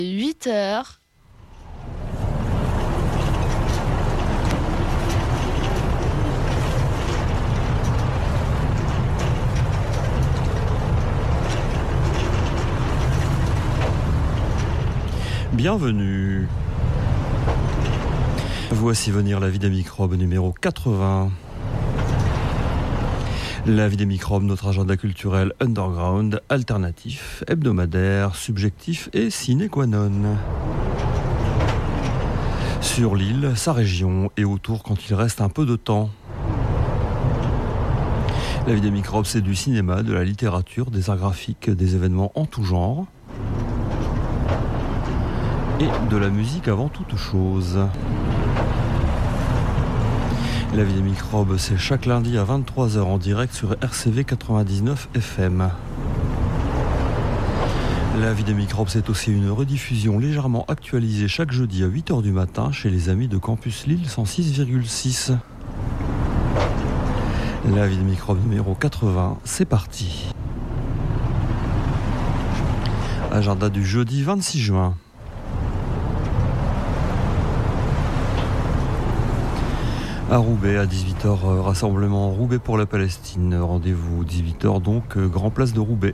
8h. Bienvenue. Voici venir la vie des microbes numéro 80. La vie des microbes, notre agenda culturel underground, alternatif, hebdomadaire, subjectif et sine qua non. Sur l'île, sa région et autour quand il reste un peu de temps. La vie des microbes, c'est du cinéma, de la littérature, des arts graphiques, des événements en tout genre. Et de la musique avant toute chose. La vie des microbes, c'est chaque lundi à 23h en direct sur RCV 99 FM. La vie des microbes, c'est aussi une rediffusion légèrement actualisée chaque jeudi à 8h du matin chez les amis de Campus Lille 106,6. La vie des microbes numéro 80, c'est parti. Agenda du jeudi 26 juin. À Roubaix, à 18h, rassemblement Roubaix pour la Palestine. Rendez-vous 18h, donc, Grand Place de Roubaix.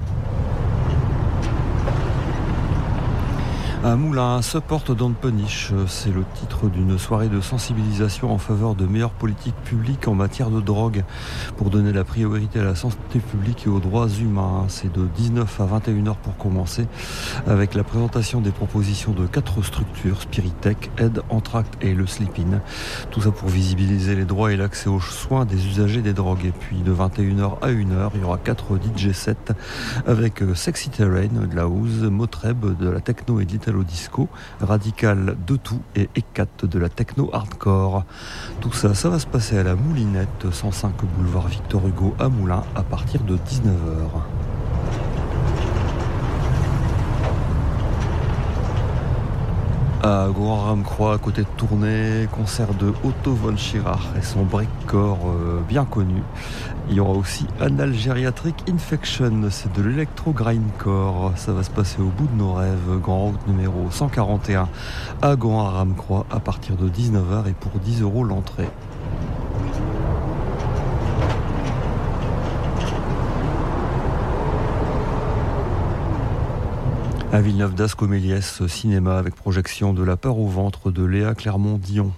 À Moulins, Support Don't Punish, c'est le titre d'une soirée de sensibilisation en faveur de meilleures politiques publiques en matière de drogue pour donner la priorité à la santé publique et aux droits humains. C'est de 19 à 21h pour commencer, avec la présentation des propositions de 4 structures, Spiritech, Aide, Entracte et le Sleep-In. Tout ça pour visibiliser les droits et l'accès aux soins des usagers des drogues. Et puis de 21h à 1h, il y aura 4 DJ sets avec Sexy Terrain, de la house, Motreb, de la techno et de l'italo disco, Radical de tout et Ecat de la techno hardcore. Tout ça, ça va se passer à la Moulinette, 105 boulevard Victor Hugo à Moulins à partir de 19h. À Grand-Ramcroix, à côté de Tournai, concert de Otto von Schirach et son breakcore bien connu. Il y aura aussi Anal Geriatric Infection, c'est de l'électro-grindcore. Ça va se passer au bout de nos rêves, Grand Route numéro 141 à Grand-Ramcroix à partir de 19h et pour 10€ l'entrée. À Villeneuve-d'Ascq, au Méliès, cinéma avec projection de La peur au ventre de Léa Clermont-Dion.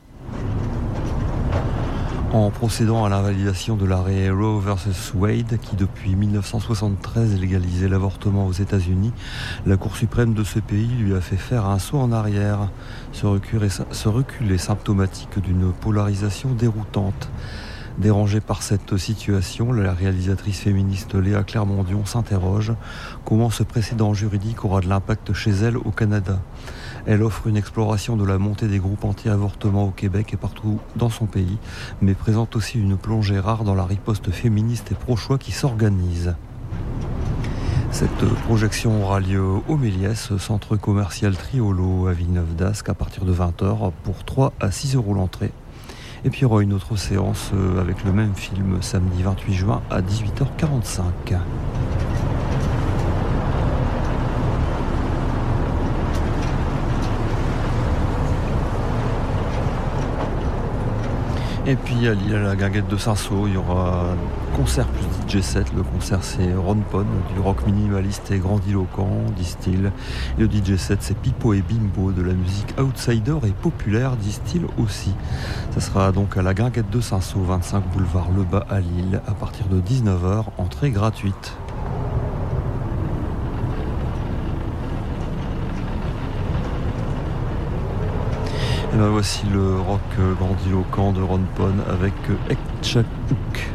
En procédant à la validation de l'arrêt Roe vs Wade, qui depuis 1973 légalisait l'avortement aux États-Unis, la Cour suprême de ce pays lui a fait faire un saut en arrière. Ce recul est symptomatique d'une polarisation déroutante. Dérangée par cette situation, la réalisatrice féministe Léa Clermont-Dion s'interroge comment ce précédent juridique aura de l'impact chez elle au Canada. Elle offre une exploration de la montée des groupes anti-avortement au Québec et partout dans son pays, mais présente aussi une plongée rare dans la riposte féministe et pro-choix qui s'organise. Cette projection aura lieu au Méliès, centre commercial Triolo à Villeneuve-d'Ascq à partir de 20h pour 3 à 6€ l'entrée. Et puis il y aura une autre séance avec le même film samedi 28 juin à 18h45. Et puis à Lille, à la Guinguette de Saint-Saul, il y aura concert plus DJ set. Le concert c'est Ron Pon, du rock minimaliste et grandiloquent, disent-ils. Et le DJ set c'est Pipo et Bimbo, de la musique outsider et populaire, disent-ils aussi. Ça sera donc à la Guinguette de Saint-Saul, 25 boulevard Lebas à Lille, à partir de 19h, entrée gratuite. Et ben voici le rock grandiloquent de Ron Pon avec Ekchakouk.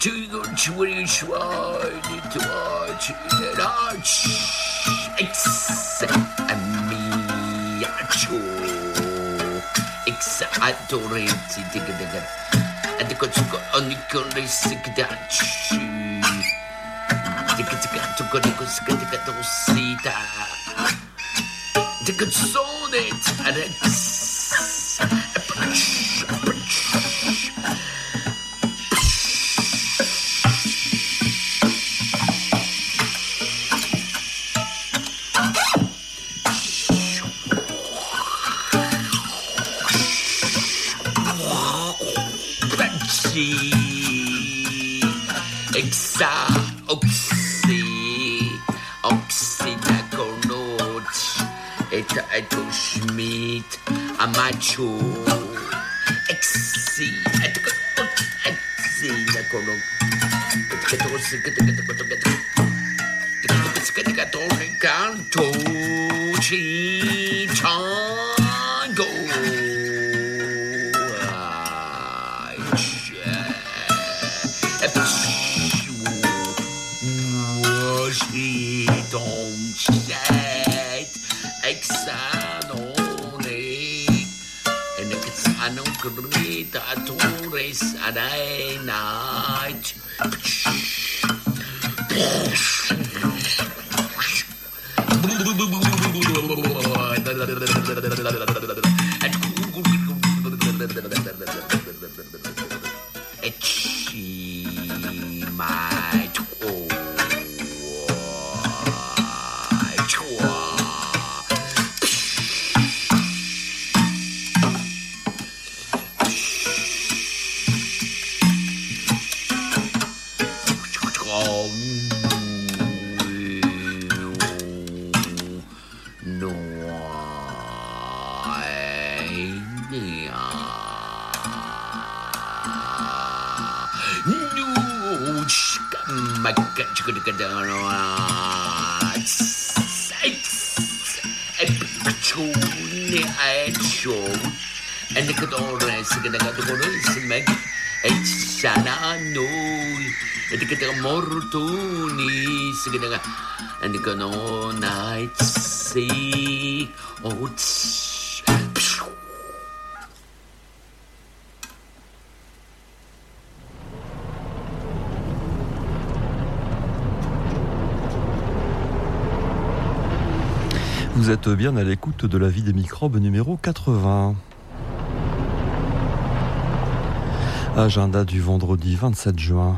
Vous êtes bien à l'écoute de La Vie des microbes numéro 80. Agenda du vendredi 27 juin.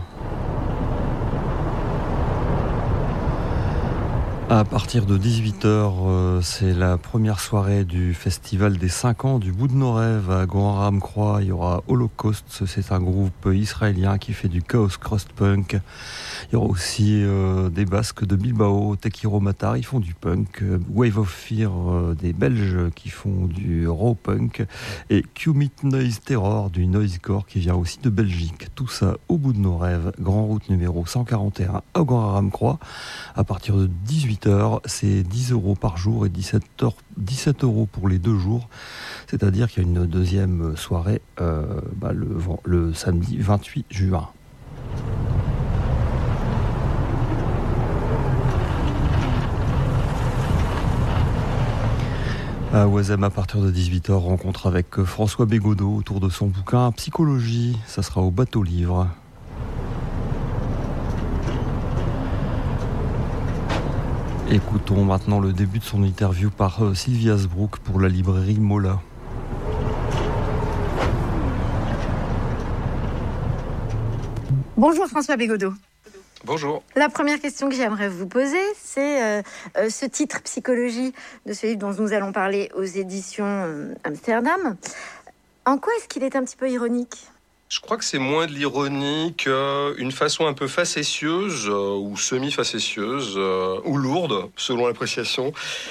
À partir de 18h, c'est la première soirée du festival des 5 ans du bout de nos rêves à Goharam-Croix. Il y aura Holocaust, c'est un groupe israélien qui fait du chaos crust punk. Il y aura aussi des Basques de Bilbao, Tekiro Matar, ils font du punk. Wave of Fear, des Belges qui font du raw punk. Et Qmit Noise Terror, du noisecore qui vient aussi de Belgique. Tout ça au bout de nos rêves. Grand route numéro 141 à Goharam-Croix. À partir de 18h, c'est 10 € par jour et 17 € pour les 2 jours. C'est-à-dire qu'il y a une deuxième soirée le samedi 28 juin. À Oisem, à partir de 18h, rencontre avec François Bégodeau autour de son bouquin Psychologie. Ça sera au Bateau Livre. Écoutons maintenant le début de son interview par Sylvie Hasbrook pour la librairie Mola. Bonjour François Bégodeau. Bonjour. La première question que j'aimerais vous poser, c'est ce titre Psychologie de ce livre dont nous allons parler aux éditions Amsterdam. En quoi est-ce qu'il est un petit peu ironique ? Je crois que c'est moins de l'ironie qu'une façon un peu facétieuse ou semi-facétieuse ou lourde, selon l'appréciation,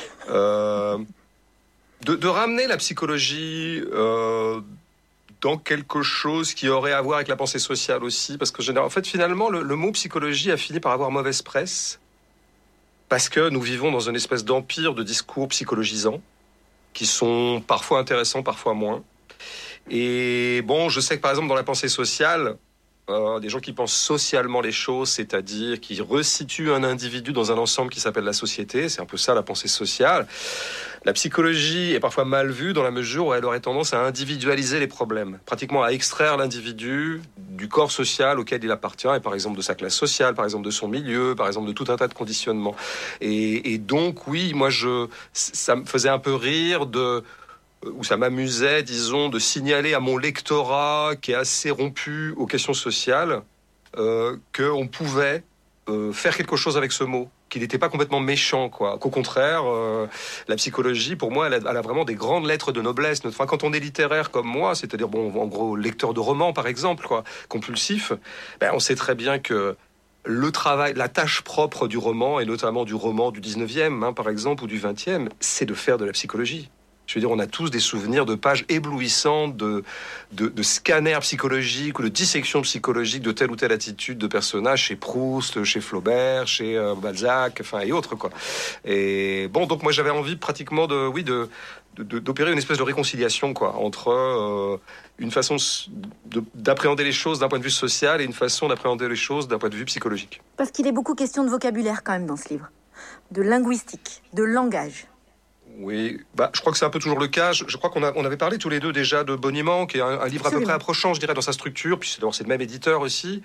de ramener la psychologie dans quelque chose qui aurait à voir avec la pensée sociale aussi, parce que en fait, finalement, le mot psychologie a fini par avoir mauvaise presse, parce que nous vivons dans une espèce d'empire de discours psychologisants, qui sont parfois intéressants, parfois moins. Et bon, je sais que par exemple, dans la pensée sociale, des gens qui pensent socialement les choses, c'est-à-dire qui resituent un individu dans un ensemble qui s'appelle la société. C'est un peu ça la pensée sociale. La psychologie est parfois mal vue dans la mesure où elle aurait tendance à individualiser les problèmes, pratiquement à extraire l'individu du corps social auquel il appartient, et par exemple de sa classe sociale, par exemple de son milieu, par exemple de tout un tas de conditionnements. Et donc oui, moi ça me faisait un peu rire où ça m'amusait, disons, de signaler à mon lectorat qui est assez rompu aux questions sociales qu'on pouvait faire quelque chose avec ce mot, qu'il n'était pas complètement méchant, quoi. Qu'au contraire, la psychologie, pour moi, elle a vraiment des grandes lettres de noblesse. Enfin, quand on est littéraire comme moi, c'est-à-dire, en gros, lecteur de romans, par exemple, quoi, compulsif, on sait très bien que le travail, la tâche propre du roman, et notamment du roman du 19e, par exemple, ou du 20e, c'est de faire de la psychologie. Je veux dire, on a tous des souvenirs de pages éblouissantes, de scanners psychologiques ou de dissections psychologiques de telle ou telle attitude de personnage chez Proust, chez Flaubert, chez Balzac, et autres, quoi. Et bon, donc moi j'avais envie pratiquement d'opérer une espèce de réconciliation, quoi, entre une façon d'appréhender les choses d'un point de vue social et une façon d'appréhender les choses d'un point de vue psychologique. Parce qu'il est beaucoup question de vocabulaire quand même dans ce livre, de linguistique, de langage. Oui, je crois que c'est un peu toujours le cas. Je crois qu'on avait parlé tous les deux déjà de Boniment, qui est un livre à peu près approchant, je dirais, dans sa structure. Puis c'est le même éditeur aussi.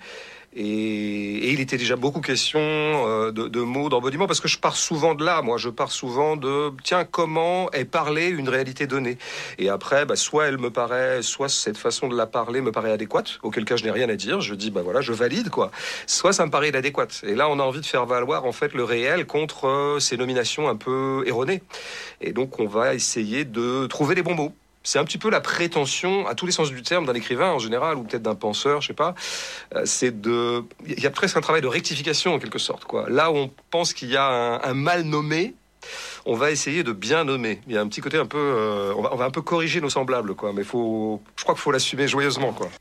Et il était déjà beaucoup question de mots dans Boniment, parce que je pars souvent de là. Moi, je pars souvent de comment est parlée une réalité donnée. Et après, soit cette façon de la parler me paraît adéquate, auquel cas je n'ai rien à dire. Je dis, voilà, je valide, quoi. Soit ça me paraît inadéquate. Et là, on a envie de faire valoir, en fait, le réel contre ces nominations un peu erronées. Et donc, on va essayer de trouver les bons mots. C'est un petit peu la prétention, à tous les sens du terme, d'un écrivain en général, ou peut-être d'un penseur, je sais pas. Il y a presque un travail de rectification en quelque sorte, quoi. Là où on pense qu'il y a un mal nommé, on va essayer de bien nommer. Il y a un petit côté un peu, on va un peu corriger nos semblables, quoi. Mais je crois qu'il faut l'assumer joyeusement, quoi.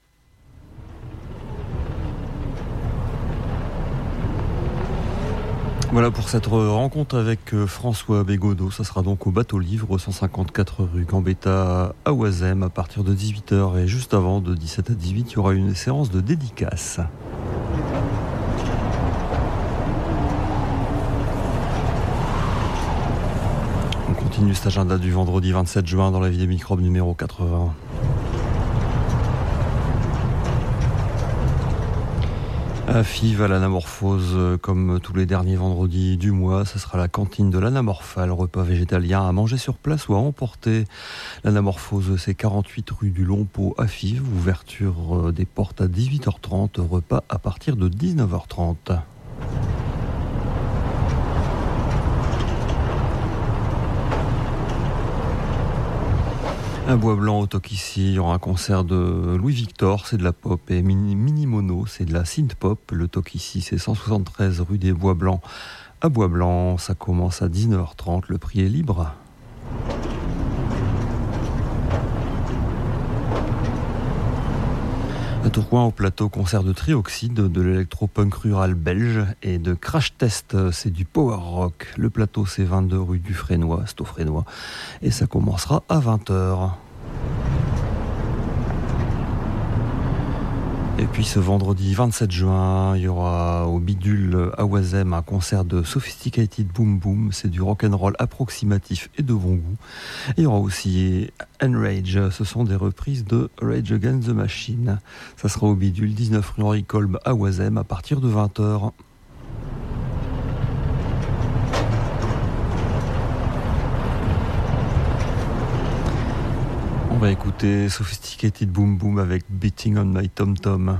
Voilà pour cette rencontre avec François Bégodeau. Ça sera donc au Bateau Livre, 154 rue Gambetta à Oisem, à partir de 18h. Et juste avant, de 17 à 18, il y aura une séance de dédicace. On continue cet agenda du vendredi 27 juin dans la vie des microbes numéro 80. FIV à l'anamorphose, comme tous les derniers vendredis du mois, ça sera la cantine de l'anamorpha, le repas végétalien à manger sur place ou à emporter. L'anamorphose, c'est 48 rue du Long-Pot à FIV, ouverture des portes à 18h30, repas à partir de 19h30. Un bois blanc au Tokissi, il y aura un concert de Louis Victor, c'est de la pop, et Mini Mono, c'est de la synth pop. Le Tokissi, c'est 173 rue des Bois Blancs à Bois Blanc. Ça commence à 19h30, le prix est libre. À Tourcoing, au plateau, concert de Trioxyde, de l'électro-punk rural belge et de Crash Test, c'est du power rock. Le plateau, c'est 22 rue du Frénois, c'est au Frénois, et ça commencera à 20h. Et puis ce vendredi 27 juin, il y aura au Bidule à Oisem un concert de Sophisticated Boom Boom. C'est du rock'n'roll approximatif et de bon goût. Et il y aura aussi Enrage, ce sont des reprises de Rage Against the Machine. Ça sera au Bidule 19 rue Henri Kolb à Oisem à partir de 20h. On va écouter Sophisticated Boom Boom avec Beating on My Tom Tom.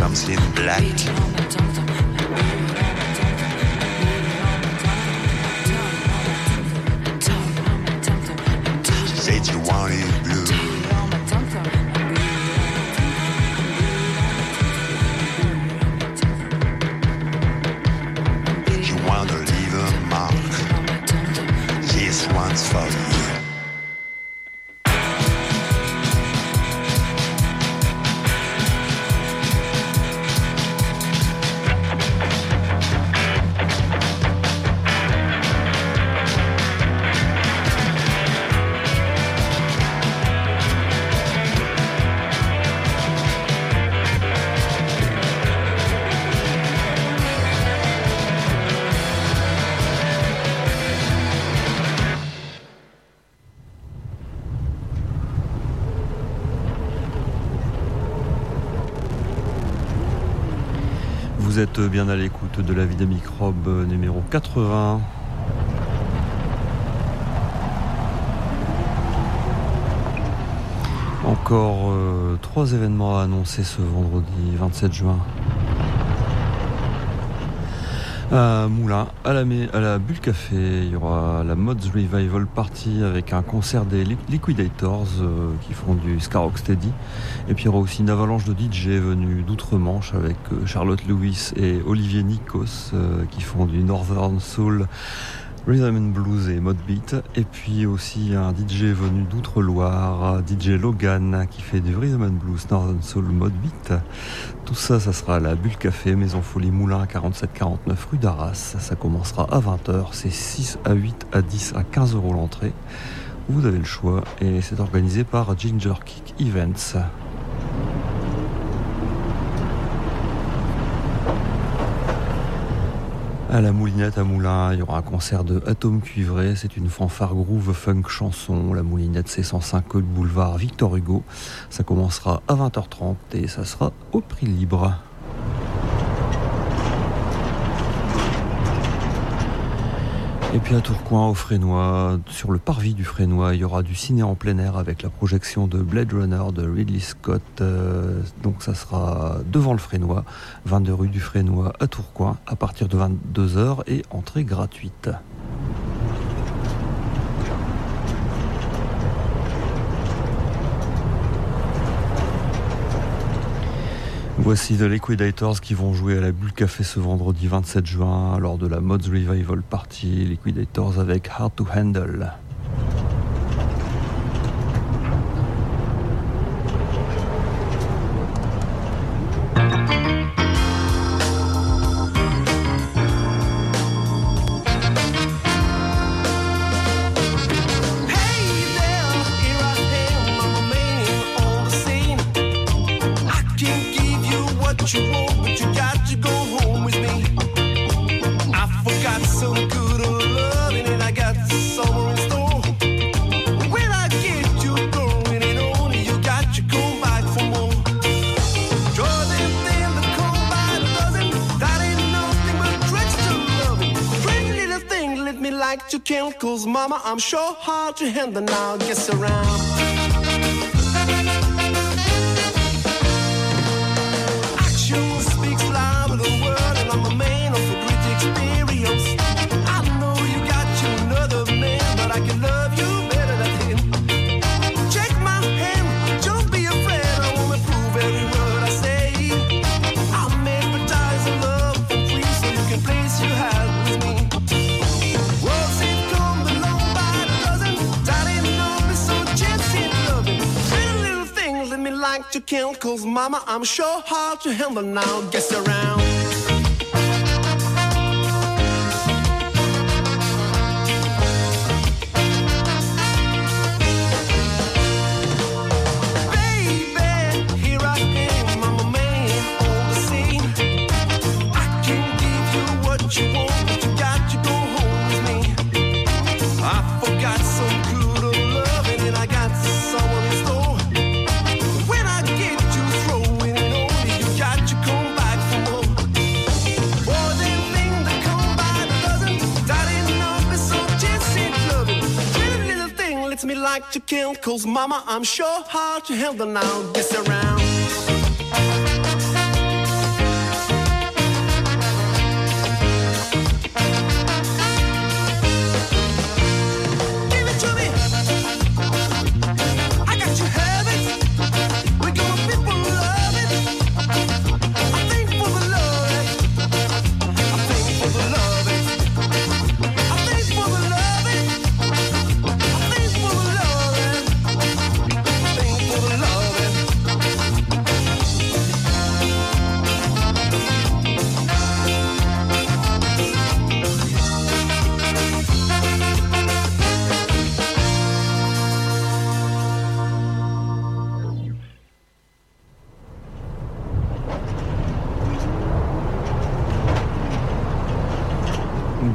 comes in black. She said you want it blue. You wanna leave a mark. This one's for you. Vous êtes bien à l'écoute de La Vie des microbes numéro 80. Encore 3 événements à annoncer ce vendredi 27 juin. À Moulins, à la Bulle Café, il y aura la Mods Revival Party avec un concert des Liquidators qui font du ska rocksteady. Et puis il y aura aussi une avalanche de DJ venus d'outre-Manche avec Charlotte Lewis et Olivier Nikos qui font du Northern Soul, Rhythm and Blues et Mod Beat. Et puis aussi un DJ venu d'Outre-Loire, DJ Logan, qui fait du Rhythm and Blues, Northern Soul, Mod Beat. Tout ça, ça sera à la Bulle Café, Maison Folie Moulins, 47-49 rue d'Arras. Ça commencera à 20h, c'est 6 à 8 à 10 à 15 € l'entrée. Vous avez le choix et c'est organisé par Ginger Kick Events. À la Moulinette à Moulins, il y aura un concert de Atome Cuivré. C'est une fanfare groove funk chanson. La Moulinette, c'est 105 boulevard Victor Hugo. Ça commencera à 20h30 et ça sera au prix libre. Et puis à Tourcoing, au Frénois, sur le parvis du Frénois, il y aura du ciné en plein air avec la projection de Blade Runner de Ridley Scott. Donc ça sera devant le Frénois, 22 rue du Frénois à Tourcoing, à partir de 22h et entrée gratuite. Voici The Liquidators qui vont jouer à la Bulle Café ce vendredi 27 juin lors de la Mods Revival Party. Liquidators avec Hard to Handle. You want, but you got to go home with me. I forgot some good old loving and I got summer in store. When I get you going and only you got to come back for more. Draw them things that come by the dozen. That ain't nothing but tricks to loving. Pretty little thing, let me like to count. Cause mama, I'm sure hard to handle now. Guess around. To count, cause mama, I'm sure hard to handle now. Guess around. Baby, here I am, I'm a man on the scene. I can give you what you want, but you got to go home with me. I forgot some good old loving and I got someone in store. Me like to kill, cause mama, I'm sure hard to handle now. Guess around.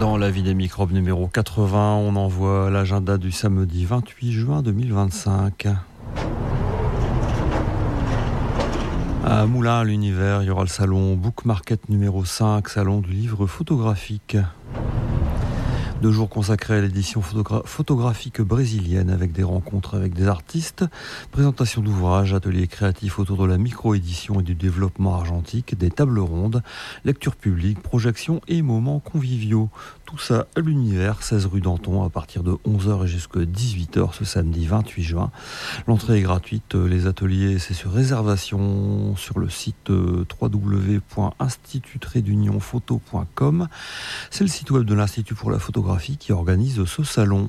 Dans la vie des microbes numéro 80, on envoie l'agenda du samedi 28 juin 2025. À Moulins à l'Univers, il y aura le salon Book Market numéro 5, salon du livre photographique. 2 jours consacrés à l'édition photographique brésilienne avec des rencontres avec des artistes, présentation d'ouvrages, ateliers créatifs autour de la micro-édition et du développement argentique, des tables rondes, lectures publiques, projections et moments conviviaux. Tout ça à l'Univers, 16 rue Danton, à partir de 11h et jusqu'à 18h ce samedi 28 juin. L'entrée est gratuite, les ateliers c'est sur réservation sur le site www.institut-photo.com. C'est le site web de l'Institut pour la photographie qui organise ce salon.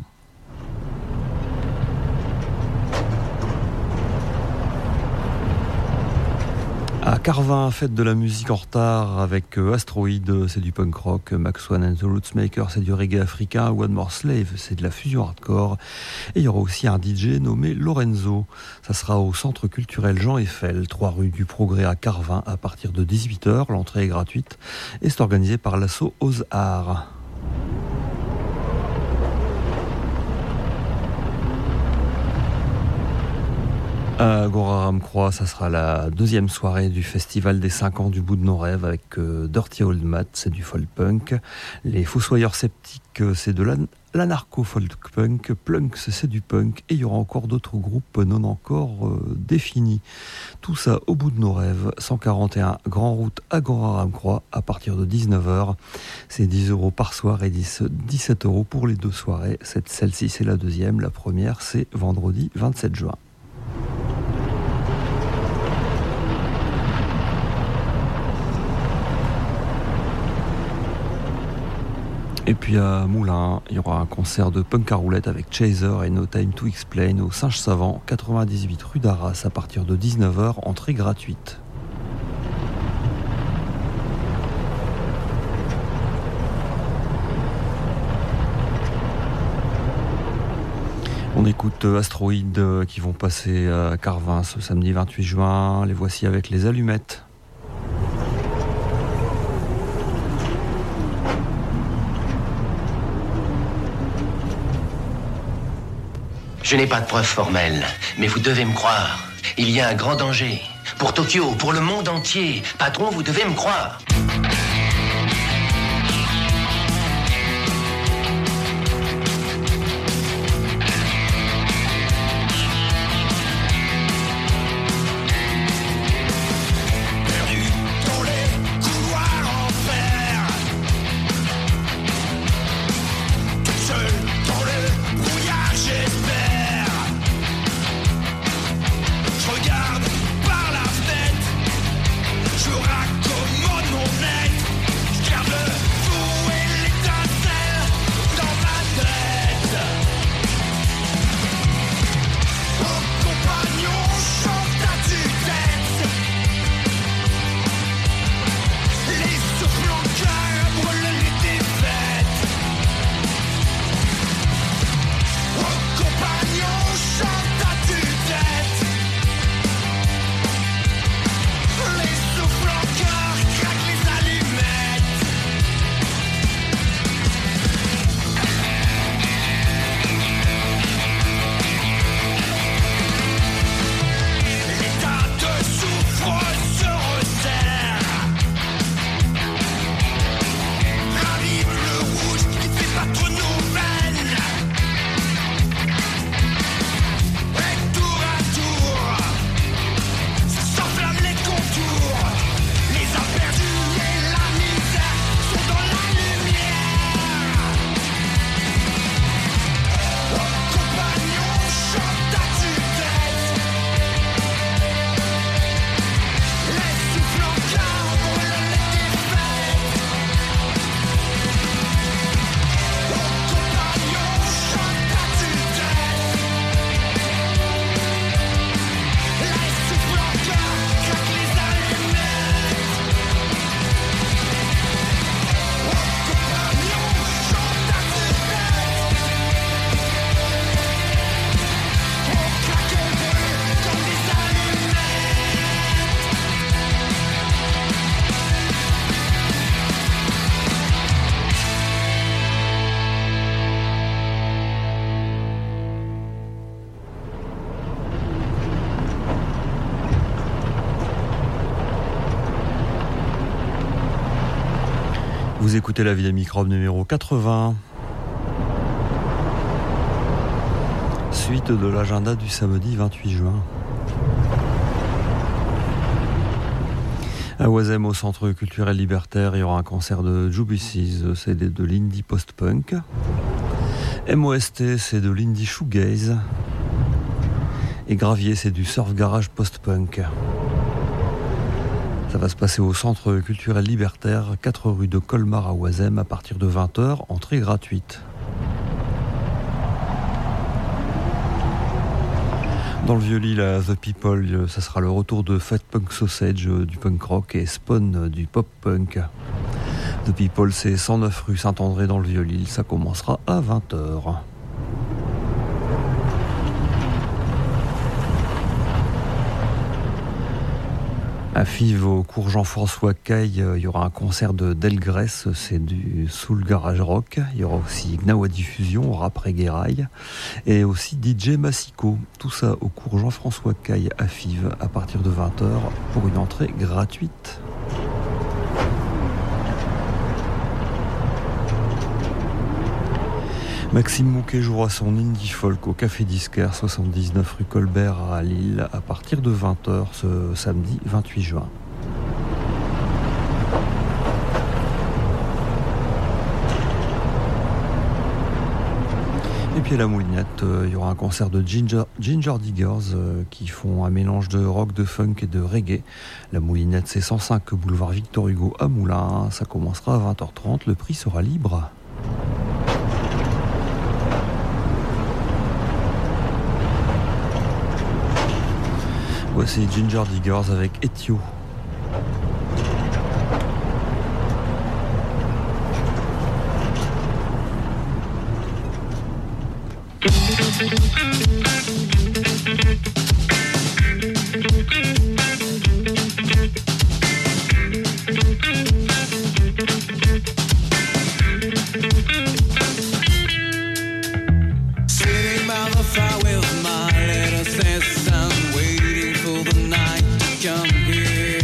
À Carvin, fête de la musique en retard avec Asteroid, c'est du punk rock, Max One and the Rootsmakers, c'est du reggae africain, One More Slave, c'est de la fusion hardcore. Et il y aura aussi un DJ nommé Lorenzo. Ça sera au centre culturel Jean Eiffel, 3 rue du Progrès à Carvin, à partir de 18h. L'entrée est gratuite et c'est organisé par l'asso Ozar. À Agora-Ramcroix, ça sera la 2e soirée du festival des 5 ans du bout de nos rêves avec Dirty Old Mat, c'est du folk punk. Les Fossoyeurs Sceptiques, c'est de l'anarcho-folk punk. Plunks, c'est du punk. Et il y aura encore d'autres groupes non encore définis. Tout ça au bout de nos rêves. 141 Grand Route Agora-Ramcroix à partir de 19h. C'est 10 € par soir et 17 € pour les 2 soirées. Celle-ci, c'est la 2e. La première, c'est vendredi 27 juin. Et puis à Moulins, il y aura un concert de punk à roulette avec Chaser et No Time to Explain au Singe Savant, 98 rue d'Arras à partir de 19h, entrée gratuite. On écoute Asteroid qui vont passer à Carvin ce samedi 28 juin. Les voici avec les allumettes. Je n'ai pas de preuves formelles, mais vous devez me croire. Il y a un grand danger. Pour Tokyo, pour le monde entier. Patron, vous devez me croire. Regarde par la fenêtre, je raccommode mon être. Vous écoutez La Vie des Microbes numéro 80. Suite de l'agenda du samedi 28 juin. À Oisem, au Centre culturel libertaire, il y aura un concert de Jubusies, c'est de l'indie post-punk. MOST, c'est de l'indie shoegaze. Et Gravier, c'est du surf garage post-punk. Ça va se passer au Centre culturel libertaire, 4 rue de Colmar à Oisem, à partir de 20h, entrée gratuite. Dans le Vieux-Lille, à The People, ça sera le retour de Fat Punk Sausage du punk rock et Spawn du pop punk. The People, c'est 109 rue Saint-André dans le Vieux-Lille, ça commencera à 20h. À Fives, au cours Jean-François Caille, il y aura un concert de Delgrès, c'est du soul garage rock. Il y aura aussi Gnawa Diffusion, rap reggae rail, et aussi DJ Massico. Tout ça au cours Jean-François Caille à Fives, à partir de 20h, pour une entrée gratuite. Maxime Mouquet jouera son indie folk au Café Disquaire, 79 rue Colbert à Lille, à partir de 20h ce samedi 28 juin. Et puis à la Moulinette, il y aura un concert de Ginger Diggers qui font un mélange de rock, de funk et de reggae. La Moulinette, c'est 105 boulevard Victor Hugo à Moulins. Ça commencera à 20h30. Le prix sera libre. Voici Ginger Diggers avec Etio. Sitting by the fire with my letters and waiting for the night to come here.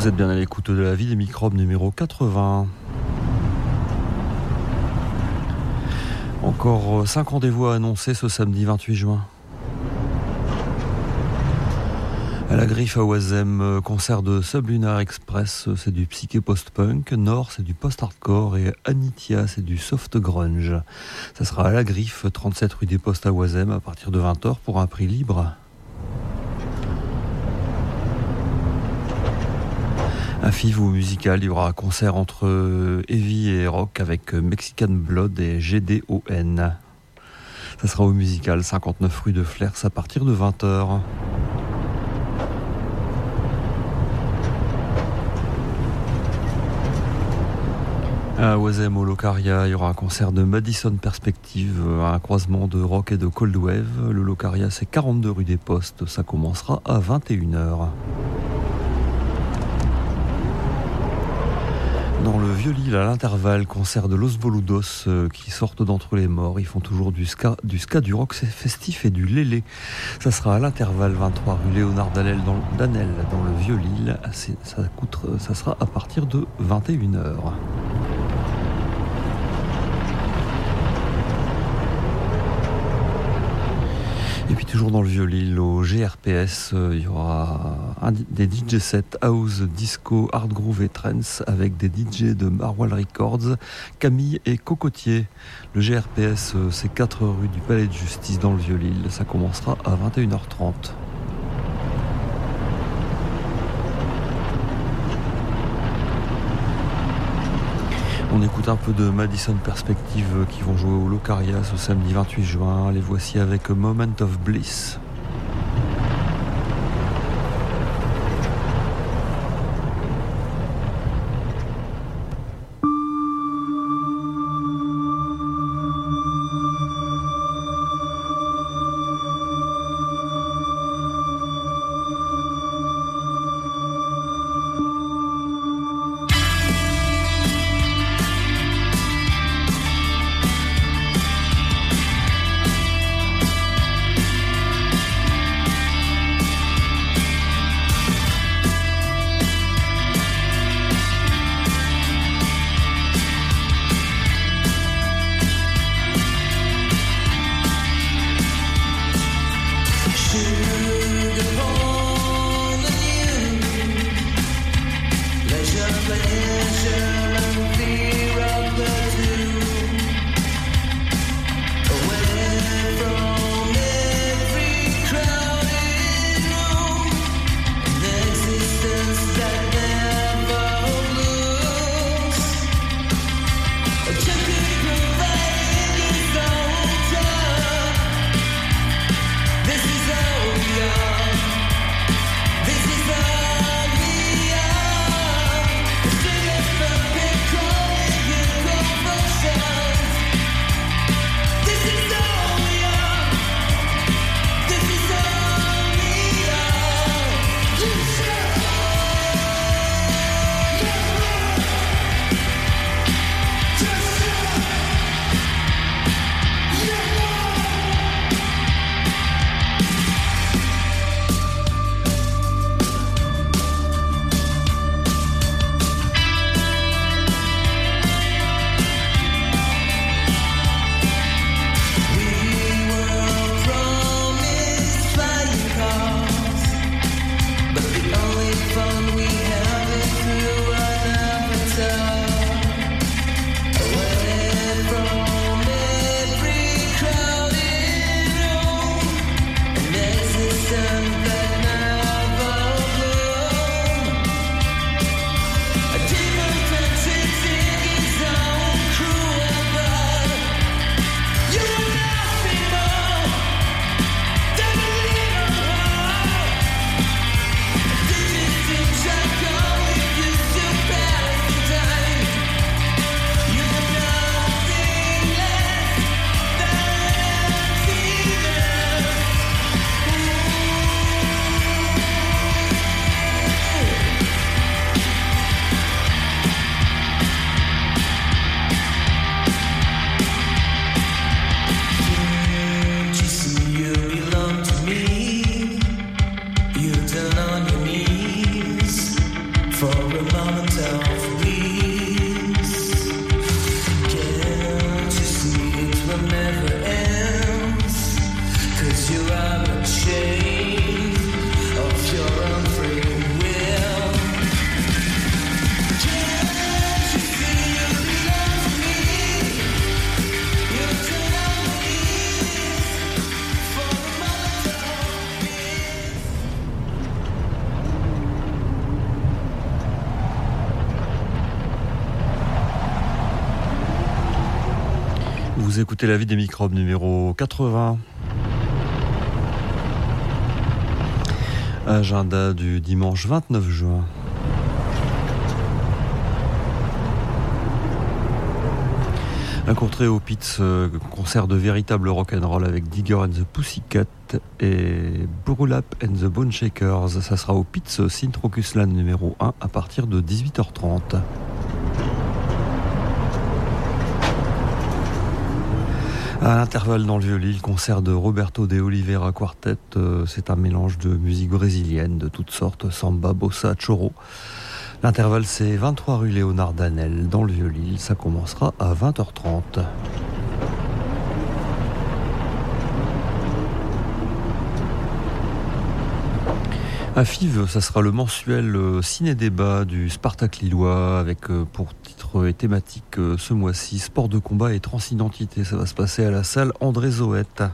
Vous êtes bien à l'écoute de La Vie des microbes numéro 80. Encore 5 rendez-vous à annoncer ce samedi 28 juin. À la Griffe à Oisem, concert de Sublunar Express, c'est du psyché post-punk, Nord c'est du post-hardcore et Anitia c'est du soft grunge. Ça sera à la Griffe, 37 rue des Postes à Oisem à partir de 20h pour un prix libre. Un FIV ou musical, il y aura un concert entre heavy et rock avec Mexican Blood et GDON. Ça sera au musical, 59 rue de Flers à partir de 20h. À Oisem au Locaria, il y aura un concert de Madison Perspective, un croisement de rock et de cold wave. Le Locaria, c'est 42 rue des Postes, ça commencera à 21h. Dans le Vieux-Lille, à l'intervalle, concert de Los Boludos qui sortent d'entre les morts. Ils font toujours du ska, du rock festif et du lélé. Ça sera à l'intervalle, 23 rue Léonard Danel dans le Vieux-Lille. Ça sera à partir de 21h. Et puis toujours dans le Vieux-Lille, au GRPS, il y aura des DJ sets house, disco, hard groove et trance avec des DJ de Marwal Records, Camille et Cocotier. Le GRPS, c'est 4 rue du Palais de Justice dans le Vieux-Lille. Ça commencera à 21h30. On écoute un peu de Madison Perspective qui vont jouer au Locaria ce samedi 28 juin. Les voici avec Moment of Bliss. Vous écoutez La Vie des microbes numéro 80. Agenda du dimanche 29 juin. Un court trait au Pitts, concert de véritable rock'n'roll avec Digger and the Pussycat et Burlap and the Bone Shakers. Ça sera au Pitts Sint-Rokusland numéro 1 à partir de 18h30. À l'intervalle dans le Vieux-Lille, concert de Roberto de Oliveira Quartet. C'est un mélange de musique brésilienne de toutes sortes, samba, bossa, choro. L'intervalle, c'est 23 rue Léonard Danel dans le Vieux-Lille. Ça commencera à 20h30. À Fives, ça sera le mensuel ciné-débat du Spartak Lillois avec pour titre et thématique ce mois-ci sport de combat et transidentité. Ça va se passer à la salle André Zoët.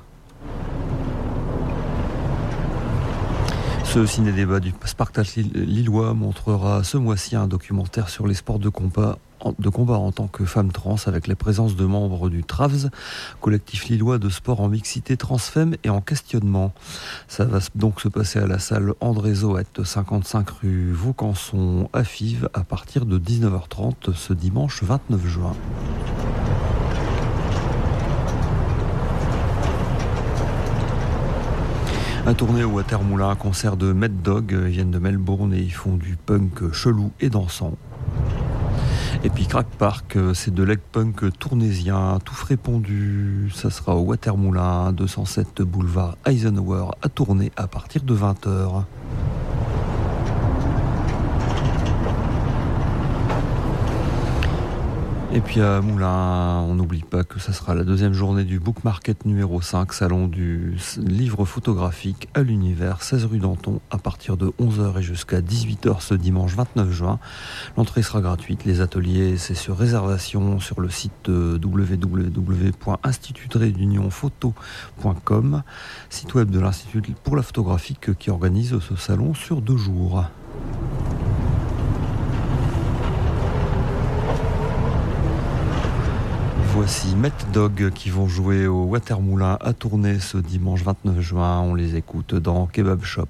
Ce ciné-débat du Spartak Lillois montrera ce mois-ci un documentaire sur les sports de combat en tant que femme trans avec la présence de membres du TRAVS, collectif lillois de sport en mixité transfemme et en questionnement. Ça va donc se passer à la salle André Zoët, 55 rue Vaucanson à Fives à partir de 19h30 ce dimanche 29 juin. À tourner au Watermoulin, un concert de Mad Dog, ils viennent de Melbourne et ils font du punk chelou et dansant. Et puis Crack Park, c'est de l'egg punk tournésien, tout frais pondu. Ça sera au Watermoulin, 207 boulevard Eisenhower, à Tournai à partir de 20h. Et puis à Moulins, on n'oublie pas que ça sera la deuxième journée du Book Market numéro 5, salon du livre photographique à l'Univers, 16 rue Danton, à partir de 11h et jusqu'à 18h ce dimanche 29 juin. L'entrée sera gratuite, les ateliers c'est sur réservation sur le site www.institut-unionphoto.com, site web de l'Institut pour la photographie qui organise ce salon sur 2 jours. Voici Mad Dog qui vont jouer au Watermoulin à Tournai ce dimanche 29 juin. On les écoute dans Kebab Shop.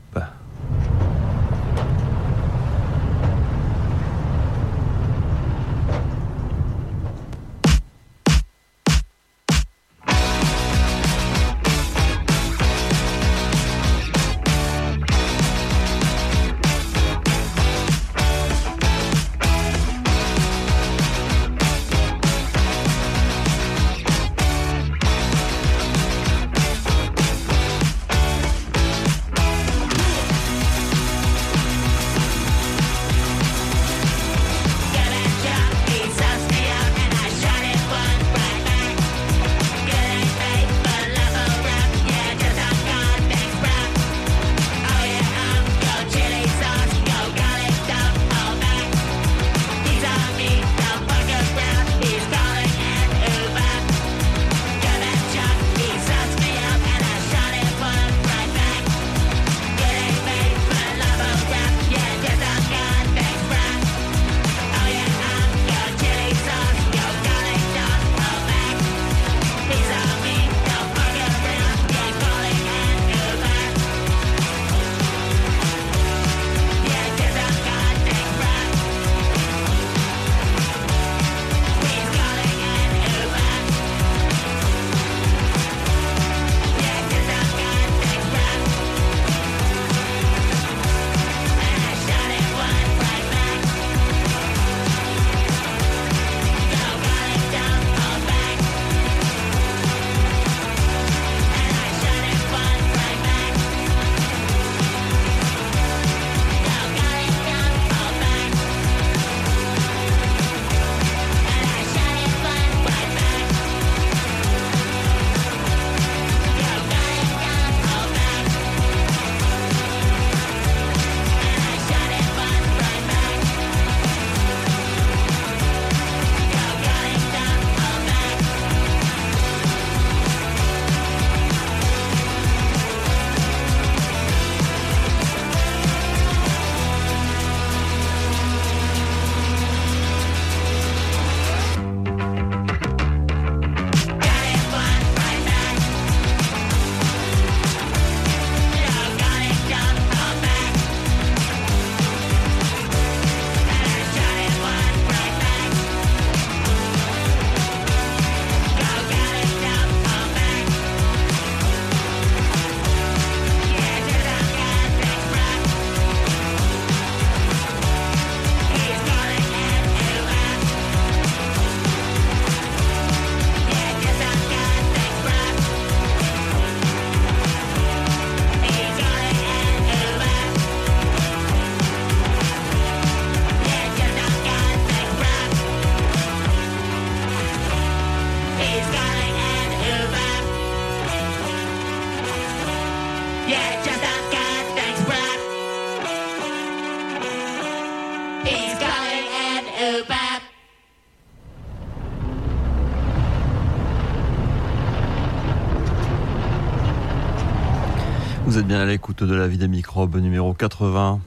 Vous êtes bien à l'écoute de La Vie des microbes numéro 80.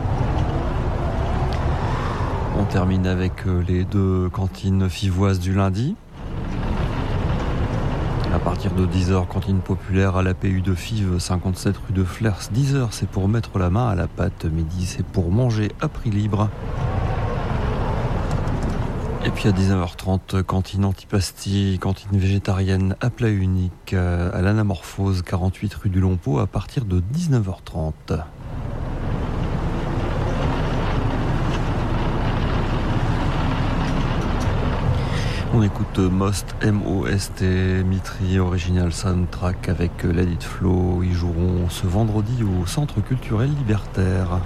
On termine avec les 2 cantines fivoises du lundi. À partir de 10h, cantine populaire à l'APU de Fives, 57 rue de Flers. 10h, c'est pour mettre la main à la pâte. Midi, c'est pour manger à prix libre. Et puis à 19h30, cantine antipastille, cantine végétarienne à plat unique à l'Anamorphose, 48 rue du Lompeau, à partir de 19h30. On écoute Most, M-O-S-T, Mitri, original soundtrack avec Let It Flow. Ils joueront ce vendredi au Centre culturel libertaire.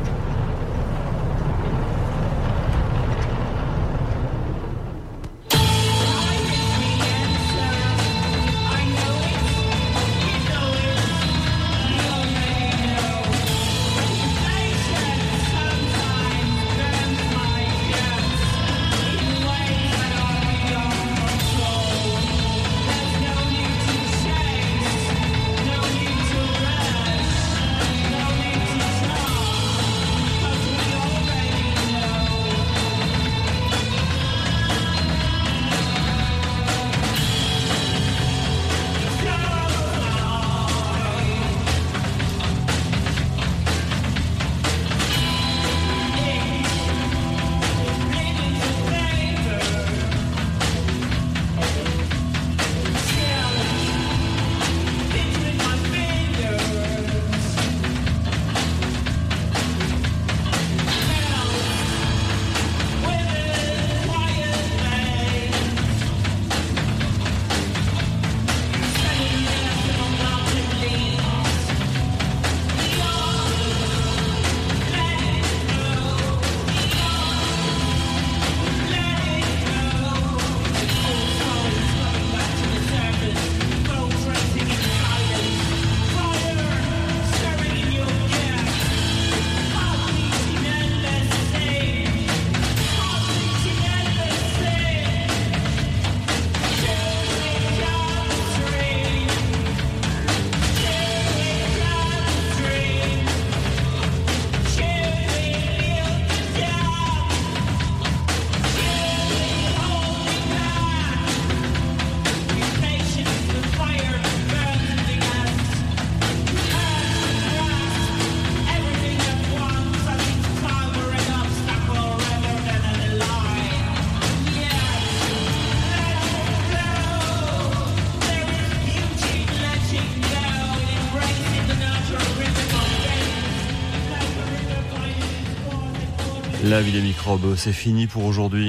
La vie des microbes, c'est fini pour aujourd'hui.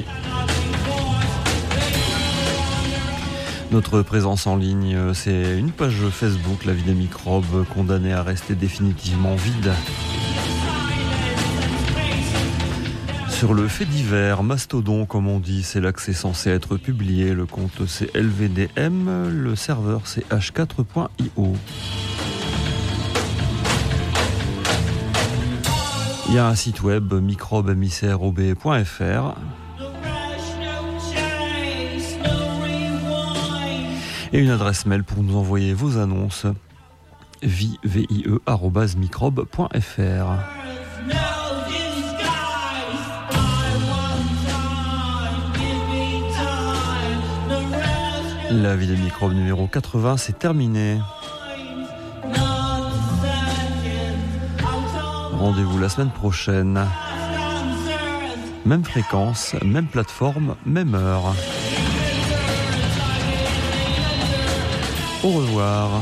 Notre présence en ligne, c'est une page Facebook, La vie des microbes, condamnée à rester définitivement vide. Sur le fait divers, Mastodon, comme on dit, c'est là que c'est censé être publié. Le compte, c'est LVDM, le serveur, c'est h4.io. Il y a un site web, microbeémissaire.ob.fr. Et une adresse mail pour nous envoyer vos annonces, vie@microbe.fr. La vie des microbes numéro 80, c'est terminé. Rendez-vous la semaine prochaine. Même fréquence, même plateforme, même heure. Au revoir.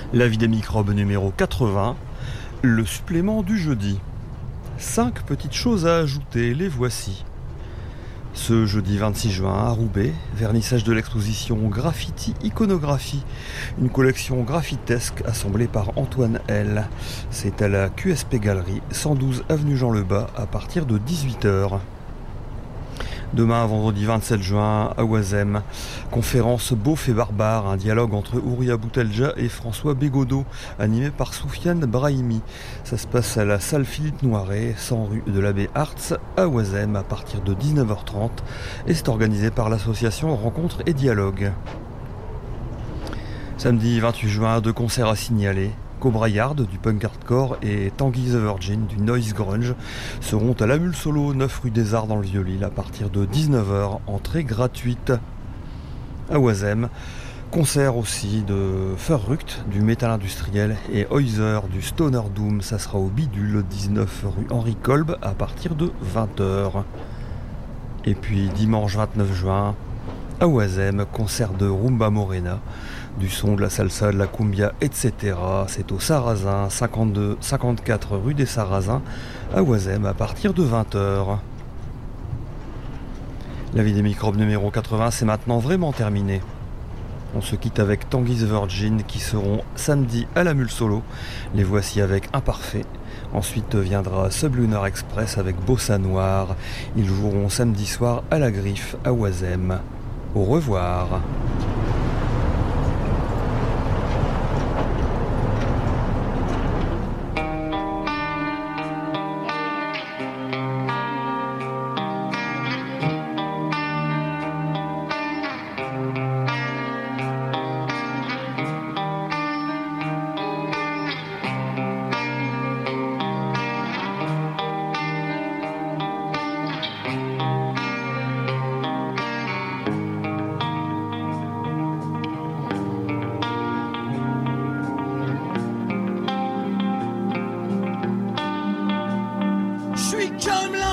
La vie des microbes numéro 80, le supplément du jeudi. 5 petites choses à ajouter, les voici. Ce jeudi 26 juin à Roubaix, vernissage de l'exposition Graffiti Iconographie, une collection graffitesque assemblée par Antoine L. C'est à la QSP Galerie, 112 avenue Jean Lebas, à partir de 18h. Demain, vendredi 27 juin, à Oisem, conférence Beauf et Barbare, un dialogue entre Ouria Boutelja et François Bégodeau, animé par Soufiane Brahimi. Ça se passe à la salle Philippe Noiret, 100 rue de l'Abbé Hartz, à Oisem, à partir de 19h30, et c'est organisé par l'association Rencontres et Dialogues. Samedi 28 juin, 2 concerts à signaler. Cobra Yard du punk hardcore et Tanguy the Virgin du noise grunge seront à la Mule Solo, 9 rue des Arts dans le Vieux-Lille à partir de 19h, entrée gratuite. À Oisem, concert aussi de Furruct du métal industriel et Heuser du Stoner Doom, ça sera au Bidule, 19 rue Henri Kolb à partir de 20h. Et puis dimanche 29 juin, à Oisem, concert de Rumba Morena, du son, de la salsa, de la cumbia, etc. C'est au Sarrazin, 54 rue des Sarrazins, à Oisem, à partir de 20h. La vie des microbes numéro 80, c'est maintenant vraiment terminé. On se quitte avec Tanguy the Virgin qui seront samedi à la Mule Solo. Les voici avec Imparfait. Ensuite viendra Sublunar Express avec Bossa Noir. Ils joueront samedi soir à la Griffe à Oisem. Au revoir. Je suis comme la